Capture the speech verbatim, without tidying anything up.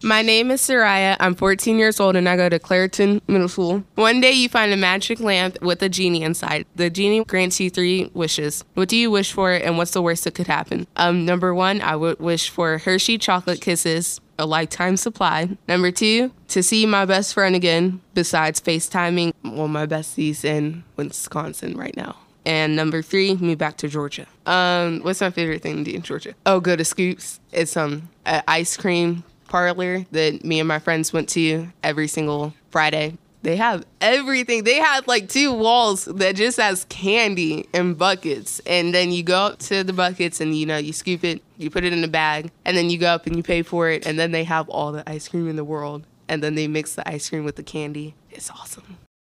My name is Soraya. I'm fourteen years old and I go to Clareton Middle School. One day you find a magic lamp with a genie inside. The genie grants you three wishes. What do you wish for and what's the worst that could happen? Um, number one, I would wish for Hershey chocolate kisses, a lifetime supply. Number two, to see my best friend again, besides FaceTiming, well, my bestie's in Wisconsin right now. And number three, move back to Georgia. Um, what's my favorite thing to do in Georgia? Oh, go to Scoops. It's um an ice cream parlor that me and my friends went to every single Friday. They have everything. They have like two walls that just has candy and buckets. And then you go up to the buckets and, you know, you scoop it, you put it in a bag, and then you go up and you pay for it. And then they have all the ice cream in the world. And then they mix the ice cream with the candy. It's awesome.